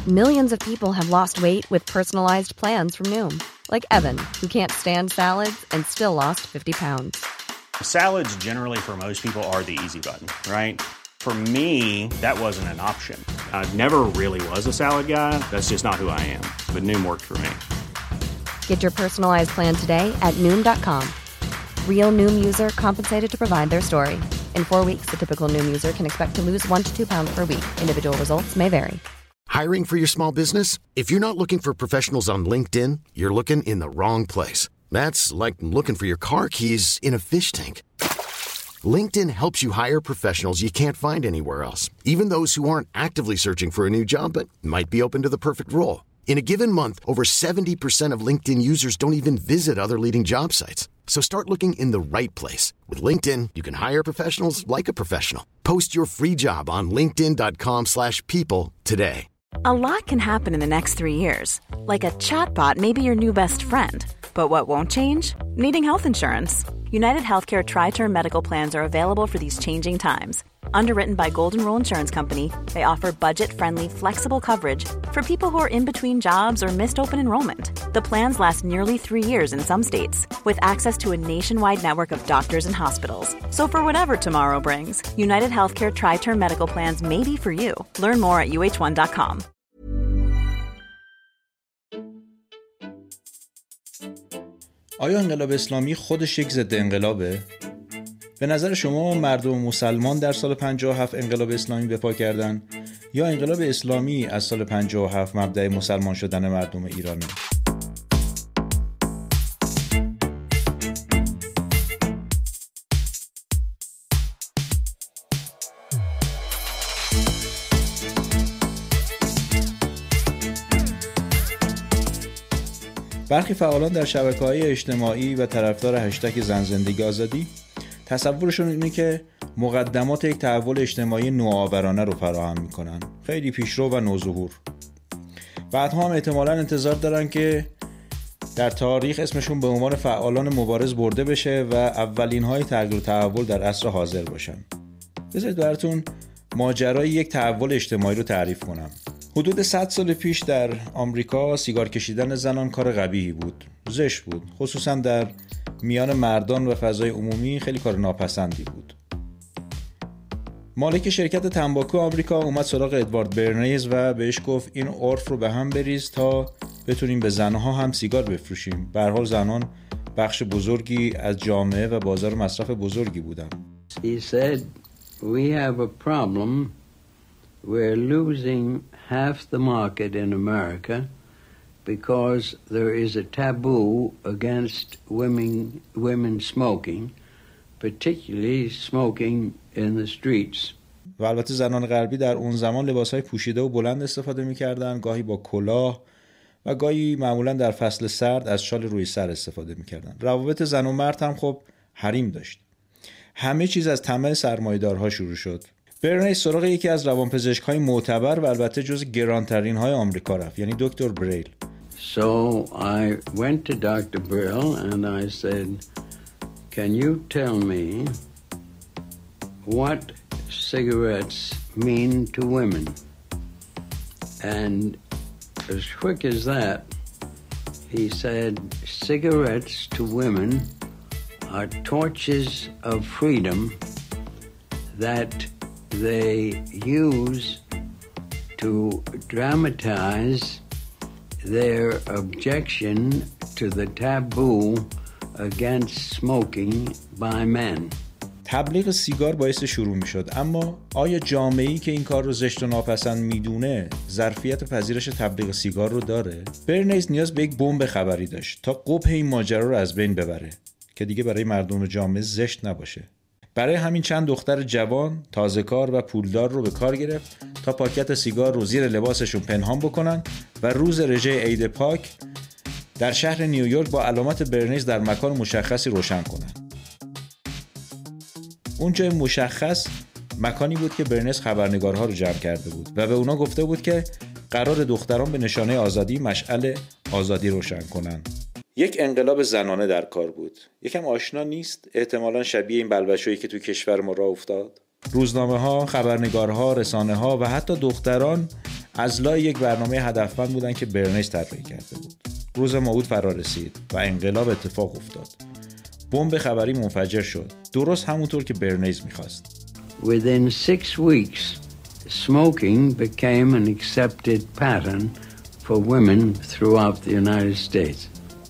Millions of people have lost weight with personalized plans from Noom. Like Evan, who can't stand salads and still lost 50 pounds. Salads generally for most people are the easy button, right? For me, that wasn't an option. I never really was a salad guy. That's just not who I am. But Noom worked for me. Get your personalized plan today at Noom.com. Real Noom user compensated to provide their story. In 4 weeks, the typical Noom user can expect to lose 1 to 2 pounds per week. Individual results may vary. Hiring for your small business? If you're not looking for professionals on LinkedIn, you're looking in the wrong place. That's like looking for your car keys in a fish tank. LinkedIn helps you hire professionals you can't find anywhere else, even those who aren't actively searching for a new job but might be open to the perfect role. In a given month, over 70% of LinkedIn users don't even visit other leading job sites. So start looking in the right place. With LinkedIn, you can hire professionals like a professional. Post your free job on linkedin.com/people today. A lot can happen in the next 3 years. Like a chatbot may be your new best friend. But what won't change? Needing health insurance. United Healthcare Tri-Term Medical Plans are available for these changing times. Underwritten by Golden Rule Insurance Company, they offer budget-friendly, flexible coverage for people who are in between jobs or missed open enrollment. The plans last nearly 3 years in some states, with access to a nationwide network of doctors and hospitals. So for whatever tomorrow brings, United Healthcare Tri-Term Medical Plans may be for you. Learn more at uh1.com. آیا انقلاب اسلامی خودش یک ضد انقلابه؟ به نظر شما مردم مسلمان در سال 57 انقلاب اسلامی به پا کردن یا انقلاب اسلامی از سال 57 مبدأ مسلمان شدن مردم ایرانه؟ برخی فعالان در شبکه‌های اجتماعی و طرفدار هشتگ زن زندگی آزادی تصورشون اینه که مقدمات یک تحول اجتماعی نوآورانه رو فراهم میکنن، خیلی پیشرو و نوظهور. بعدها هم احتمالاً انتظار دارن که در تاریخ اسمشون به عنوان فعالان مبارز برده بشه و اولین های تغییر و تحول در عصر حاضر باشن. بذارید براتون ماجرای یک تحول اجتماعی رو تعریف کنم. حدود 100 سال پیش در آمریکا سیگار کشیدن زنان کار قبیحی بود، زشت بود، خصوصا در میان مردان و فضای عمومی خیلی کار ناپسندی بود. مالک شرکت تنباکو آمریکا اومد سراغ ادوارد برنیز و بهش گفت این عرف رو به هم بریز تا بتونیم به زنها هم سیگار بفروشیم. به هر حال زنان بخش بزرگی از جامعه و بازار مصرف بزرگی بودن. He said, we have a problem. We're losing half the market in America because there is a taboo against women smoking, particularly smoking in the streets. و البته زنان غربی در اون زمان لباسهای پوشیده و بلند استفاده می‌کردن، گاهی با کلاه و گاهی معمولاً در فصل سرد از شال روی سر استفاده می‌کردن. روابط زن و مرد هم خب حریم داشت. همه چیز از طمع سرمایه‌دارها شروع شد. برنیس سراغ یکی از روانپزشک‌های معتبر و البته جز گرانترین‌های آمریکا رفت، یعنی دکتر بریل. So I went to Dr. Brill and I said, can you tell me what cigarettes mean to women? And as quick as that, he said, cigarettes to women are torches of freedom that they use to dramatize their objection to the taboo against smoking by men. تبلیغ سیگار باعث شروع می شد، اما آیا جامعه‌ای که این کار رو زشت و ناپسند میدونه ظرفیت پذیرش تبلیغ سیگار رو داره؟ برنیز نیاز به یک بمب خبری داشت تا قبح این ماجرا رو از بین ببره که دیگه برای مردم جامعه زشت نباشه. برای همین چند دختر جوان، تازه‌کار و پولدار رو به کار گرفت تا پاکت سیگار رو زیر لباسشون پنهان بکنن و روز رژه عید پاک در شهر نیویورک با علامت برنیز در مکان مشخصی روشن کنن. اون جای مشخص مکانی بود که برنیز خبرنگارها رو جمع کرده بود و به اونا گفته بود که قرار دختران به نشانه آزادی مشعل آزادی روشن کنن. یک انقلاب زنانه در کار بود. یکم آشنا نیست؟ احتمالاً شبیه این بلبشویی که تو کشور ما راه افتاد. روزنامه‌ها، خبرنگارها، رسانه‌ها و حتی دختران از لای یک برنامه هدفمند بودن که برنیس طراحی کرده بود. روز موعود فرا رسید و انقلاب اتفاق افتاد. بمب خبری منفجر شد، درست همونطور که برنیس می‌خواست. Within 6 weeks, smoking became an accepted pattern for women throughout the United States.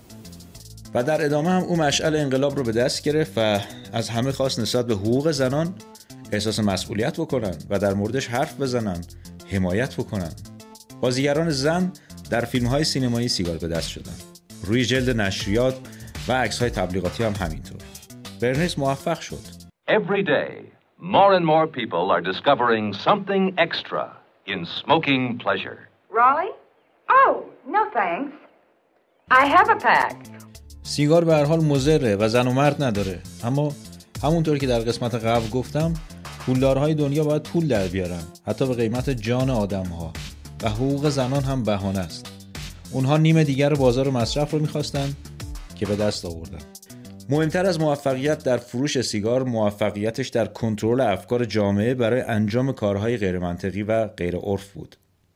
و در ادامه هم او مشعل انقلاب رو به دست گرفت و از همه خواست نسبت به حقوق زنان احساس مسئولیت بکنن و در موردش حرف بزنن، حمایت بکنن. بازیگران زن در فیلم‌های سینمایی سیگار به دست شدن. روی جلد نشریات و عکس‌های تبلیغاتی هم همینطور. برنیس موفق شد. Every day, more and more people are discovering something extra in smoking pleasure. Raleigh? Oh, no thanks. I have a pack. سیگار به هر حال مضره و زن و مرد نداره، اما همونطور که در قسمت قبل گفتم پولدارهای دنیا باید پول در بیارن، حتی به قیمت جان آدم‌ها، و حقوق زنان هم بهانه است. اونها نیم دیگر بازار مصرف رو می‌خواستن که به دست آوردن. مهمتر از موفقیت در فروش سیگار، موفقیتش در کنترل افکار جامعه برای انجام کارهای غیر منطقی و غیر عرف بود.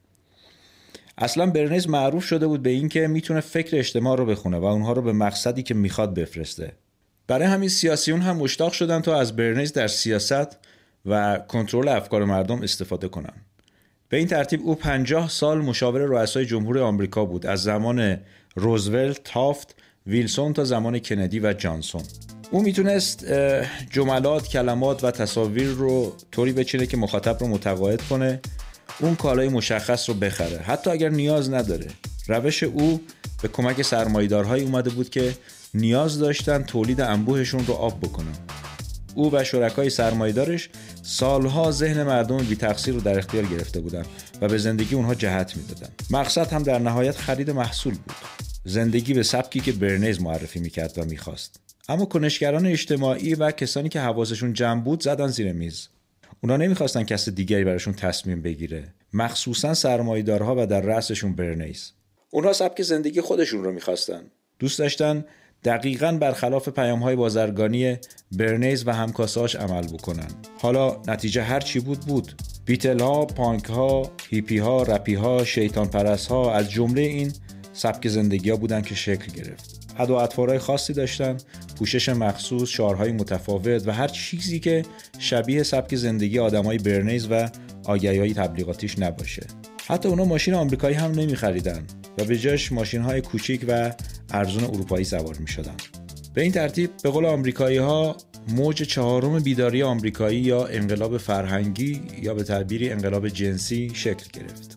اصلا برنیس معروف شده بود به این که میتونه فکر اجتماع رو بخونه و اونها رو به مقصدی که میخواد بفرسته. برای همین سیاسیون هم مشتاق شدن تا از برنیس در سیاست و کنترل افکار مردم استفاده کنن. به این ترتیب او 50 سال مشاور رؤسای جمهور آمریکا بود، از زمان روزولت، تافت، ویلسون تا زمان کندی و جانسون. او میتونست جملات، کلمات و تصاویر رو طوری بچینه که مخاطب رو متقاعد کنه اون کالای مشخص رو بخره، حتی اگر نیاز نداره. روش او به کمک سرمایه‌دارهایی اومده بود که نیاز داشتن تولید انبوهشون رو آب بکنن. او و شرکای سرمایه‌دارش سالها ذهن مردم بی تقصیر رو در اختیار گرفته بودن و به زندگی اونها جهت میدادن. مقصد هم در نهایت خرید محصول بود، زندگی به سبکی که برنیس معرفی میکرد و میخواست. اما کنشگران اجتماعی و کسانی که حواسشون جمع بود زدن زیر میز. اونا نمیخواستن کس دیگری براشون تصمیم بگیره، مخصوصا سرمایه‌دارها و در رأسشون برنیس. اونا سبک زندگی خودشون رو میخواستن. دوست داشتن دقیقاً برخلاف پیام‌های بازرگانی برنیس و همکاسه‌هاش عمل بکنن. حالا نتیجه هر چی بود. بیتل‌ها، پانک‌ها، هیپی‌ها، رپی‌ها، شیطان پرست‌ها از جمله این سبک زندگی‌ها بودن که شکل گرفت. عد و اطوارهای خاصی داشتن، پوشش مخصوص، شعارهای متفاوت و هر چیزی که شبیه سبک زندگی آدمای برنیس و آگهی‌های تبلیغاتیش نباشه. حتی اونا ماشین آمریکایی هم نمی‌خریدن و به جاش ماشین‌های کوچیک و ارزون اروپایی سوار می‌شدن. به این ترتیب به قول آمریکایی‌ها موج چهارم بیداری آمریکایی یا انقلاب فرهنگی یا به تعبیری انقلاب جنسی شکل گرفت.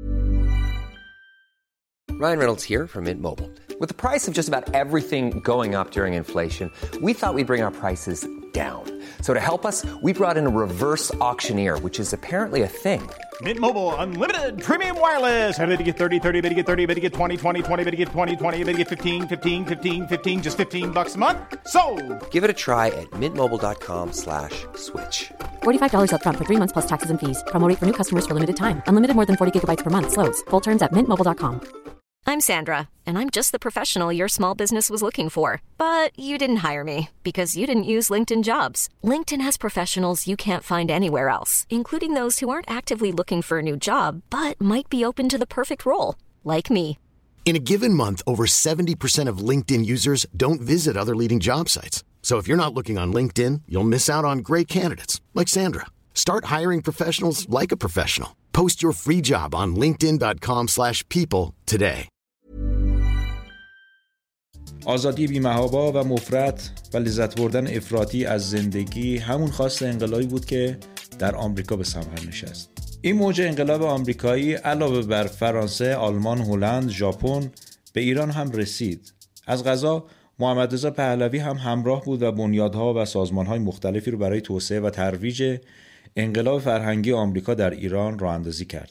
Ryan Reynolds here from Mint Mobile. With the price of just about everything going up during inflation, we thought we'd bring our prices down. So to help us, we brought in a reverse auctioneer, which is apparently a thing. Mint Mobile Unlimited Premium Wireless. How to get 30, 30, how to get 30, how to get 20, 20, 20, how to get 20, 20, how to get 15, 15, 15, 15, just $15 a month? Sold! Give it a try at mintmobile.com/switch. $45 up front for 3 months plus taxes and fees. Promo rate for new customers for limited time. Unlimited more than 40 gigabytes per month. Slows full terms at mintmobile.com. I'm Sandra, and I'm just the professional your small business was looking for. But you didn't hire me because you didn't use LinkedIn Jobs. LinkedIn has professionals you can't find anywhere else, including those who aren't actively looking for a new job, but might be open to the perfect role, like me. In a given month, over 70% of LinkedIn users don't visit other leading job sites. So if you're not looking on LinkedIn, you'll miss out on great candidates like Sandra. Start hiring professionals like a professional. Post your free job on linkedin.com/people today. آزادی بی‌محابا و مفرط و لذت بردن افراطی از زندگی همون خواست انقلابی بود که در آمریکا به ثمر نشست. این موج انقلاب آمریکایی علاوه بر فرانسه، آلمان، هلند، ژاپن به ایران هم رسید. از قضا محمد رضا پهلوی هم همراه بود و بنیادها و سازمان‌های مختلفی رو برای توسعه و ترویج انقلاب فرهنگی آمریکا در ایران راه‌اندازی کرد.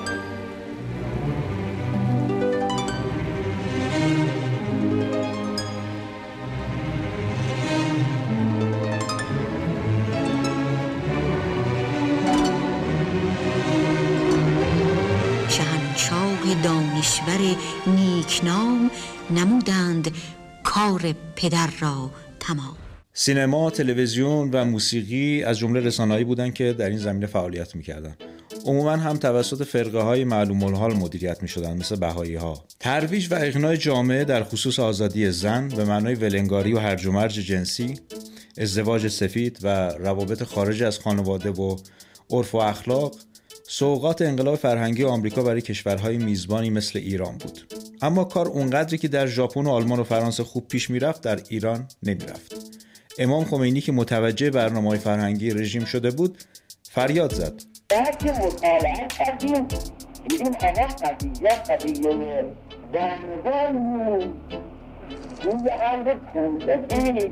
دانشور نیکنام نمودند کار پدر را تمام. سینما، تلویزیون و موسیقی از جمله رسانه‌ای بودند که در این زمینه فعالیت می‌کردند. عموما هم توسط فرقه‌های معلوم الحال مدیریت می‌شدند مثل بهائی‌ها. ترویج و اقناع جامعه در خصوص آزادی زن به معنای ولنگاری و هرج و مرج جنسی، ازدواج سفید و روابط خارج از خانواده و عرف و اخلاق سوغات انقلاب فرهنگی آمریکا برای کشورهای میزبانی مثل ایران بود. اما کار اونقدری که در ژاپن و آلمان و فرانسه خوب پیش میرفت در ایران نمیرفت. امام خمینی که متوجه برنامه‌های فرهنگی رژیم شده بود فریاد زد: بعد که مطالعه کردیم دیدیم همه قضیه زنگان روی عرض کندگی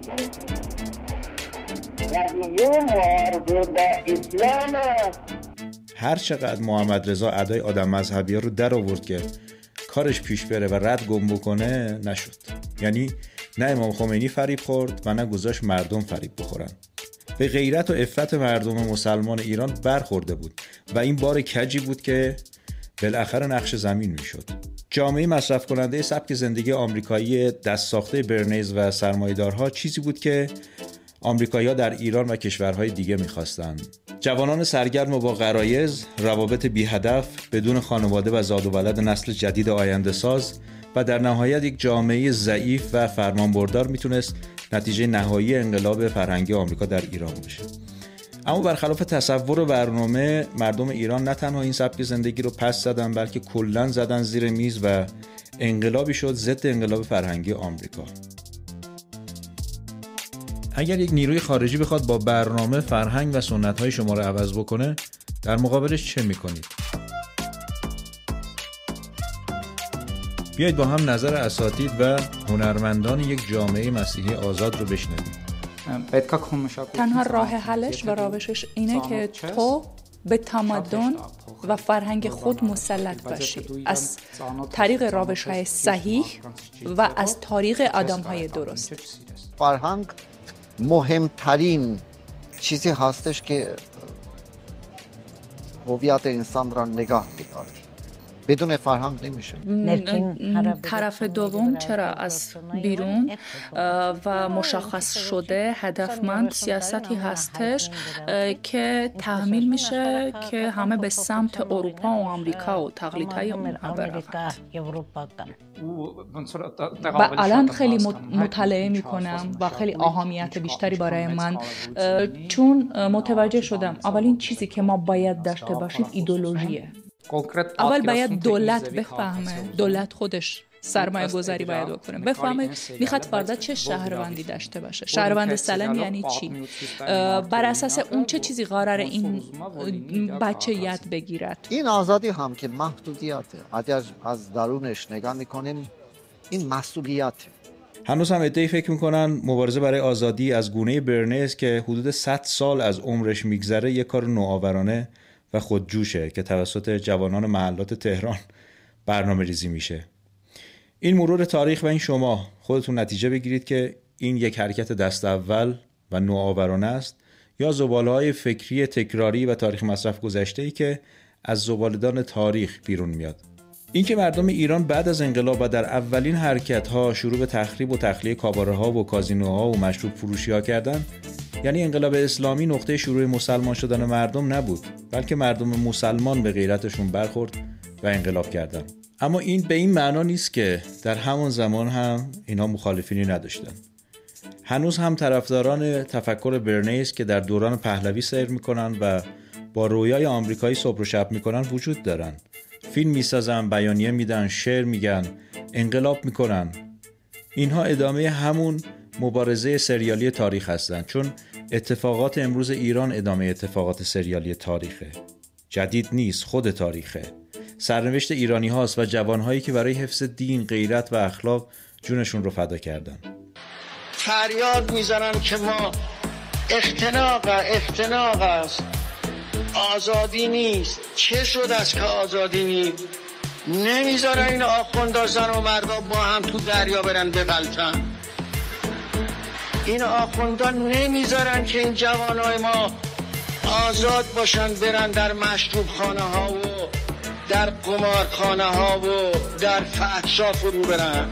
قضیه معارضه با اسلام. هر چقدر محمد رضا ادای آدم مذهبی‌ها رو در آورد که کارش پیش بره و رد گم بکنه نشد. یعنی نه امام خمینی فریب خورد و نه گذاشت مردم فریب بخورن. به غیرت و عفت مردم مسلمان ایران برخورده بود و این بار کجی بود که بالاخره نقش زمین میشد. جامعه مصرف کننده سبک زندگی آمریکایی دست ساخته برنیز و سرمایه‌دارها چیزی بود که آمریکایی‌ها در ایران و کشورهای دیگه می‌خواستند. جوانان سرگرم با غرایز، روابط بی هدف، بدون خانواده و زاد و ولد نسل جدید آینده ساز و در نهایت یک جامعه ضعیف و فرمانبردار میتونست نتیجه نهایی انقلاب فرهنگی آمریکا در ایران باشه. اما برخلاف تصور برنامه، مردم ایران نه تنها این سبک زندگی رو پس زدن بلکه کلاً زدن زیر میز و انقلابی شد ضد انقلاب فرهنگی آمریکا. اگر یک نیروی خارجی بخواد با برنامه فرهنگ و سنت‌های شما رو عوض بکنه، در مقابلش چه می‌کنید؟ بیایید با هم نظر اساتید و هنرمندان یک جامعه مسیحی آزاد رو بشنویم. تنها راه حلش و روشش اینه که تو به تمدن و فرهنگ خود مسلط باشی از طریق روش‌های صحیح و از طریق آدم‌های درست. فرهنگ مهمترین چیزی هستش که هویت انسان را نگاه می‌داره. بدون فرهنگ نمیشه. طرف دوم چرا از بیرون و مشخص شده هدفمند سیاستی هستش که تحمیل میشه که همه به سمت اروپا و آمریکا و تقلیدهای اونها برن. و الان خیلی مطالعه میکنم و خیلی اهمیت بیشتری برای من، چون متوجه شدم اولین چیزی که ما باید داشته باشیم ایدئولوژیه. اول باید دولت بفهمه، دولت خودش سرمایه گذاری باید بکنه، بفهمه میخواد فردا چه شهروندی داشته باشه. شهروند سالم یعنی چی؟ بر اساس اون چه چیزی قراره این بچه یاد بگیرد. این آزادی هم که محدودیته، اگر از درونش نگاه میکنیم این مسئولیته. هنوز هم عده‌ای فکر میکنن مبارزه برای آزادی از گونه برنیز که حدود 100 سال از عمرش میگذره یک کار نوآورانه و خودجوشه که توسط جوانان محلات تهران برنامه ریزی میشه. این مرور تاریخ و این شما خودتون نتیجه بگیرید که این یک حرکت دست اول و نوآورانه است یا زباله‌های فکری تکراری و تاریخ مصرف گذشته‌ای که از زباله‌دان تاریخ بیرون میاد. این که مردم ایران بعد از انقلاب و در اولین حرکت‌ها شروع به تخریب و تخلیه کاباره‌ها و کازینوها و مشروب فروشی‌ها کردن، یعنی انقلاب اسلامی نقطه شروع مسلمان شدن مردم نبود، بلکه مردم مسلمان به غیرتشون برخورد و انقلاب کردن. اما این به این معنا نیست که در همون زمان هم اینا مخالفینی نداشتن. هنوز هم طرفداران تفکر برنیز که در دوران پهلوی سیر میکنن و با رویای آمریکایی صبح و شب میکنن وجود دارن. فیلم میسازن، بیانیه میدن، شعر میگن، انقلاب میکنن. اینها ادامه همون مبارزه سریالی تاریخ هستن، چون اتفاقات امروز ایران ادامه اتفاقات سریالی تاریخه. جدید نیست، خود تاریخه. سرنوشت ایرانی هاست و جوانهایی که برای حفظ دین، غیرت و اخلاق جونشون رو فدا کردن. فریاد میزنن که ما اختناق است، آزادی نیست. چه شد از که آزادی نیست؟ نمیذارن این آخوندا زن و مردا با هم تو دریا برن بغلطن. این آخوندا نمیذارن که این جوانای ما آزاد باشن، برن در مشروب خانه ها و در قمارخانه ها و در فحشا فرو برن.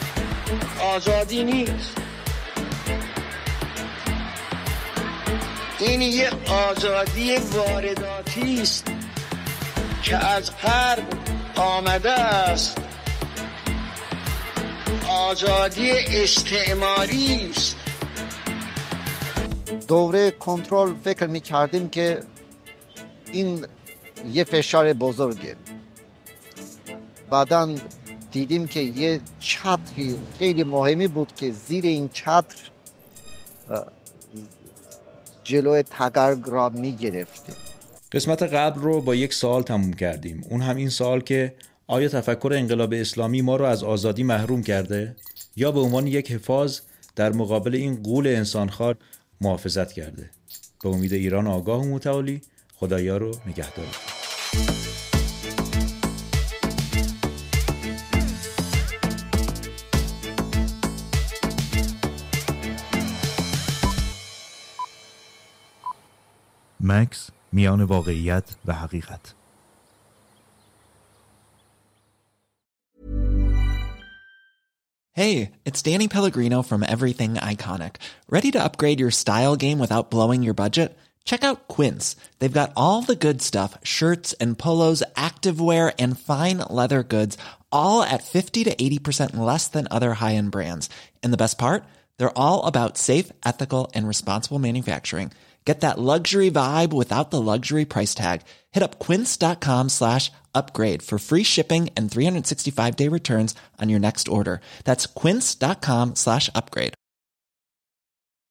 آزادی نیست. این یه آزادی وارداتی است که از غرب آمده است، آزادی استعماری است. دوره کنترل فکر می‌کردیم که این یه فشار بزرگه. بعداً دیدیم که یه چتری خیلی مهمی بود که زیر این چتر جلوی تگرگ را می‌گرفتیم. قسمت قبل رو با یک سوال تموم کردیم. اون هم این سوال که آیا تفکر انقلاب اسلامی ما رو از آزادی محروم کرده یا به عنوان یک حفاظ در مقابل این غول انسانخوار محافظت کرده؟ به امید ایران آگاه و متعالی، خدایا رو نگهدار. مکس میان واقعیت و حقیقت. Hey, it's Danny Pellegrino from Everything Iconic. Ready to upgrade your style game without blowing your budget? Check out Quince. They've got all the good stuff, shirts and polos, activewear and fine leather goods, all at 50 to 80% less than other high-end brands. And the best part? They're all about safe, ethical and responsible manufacturing. Get that luxury vibe without the luxury price tag. Hit up quince.com/upgrade for free shipping and 365-day returns on your next order. That's quince.com/upgrade.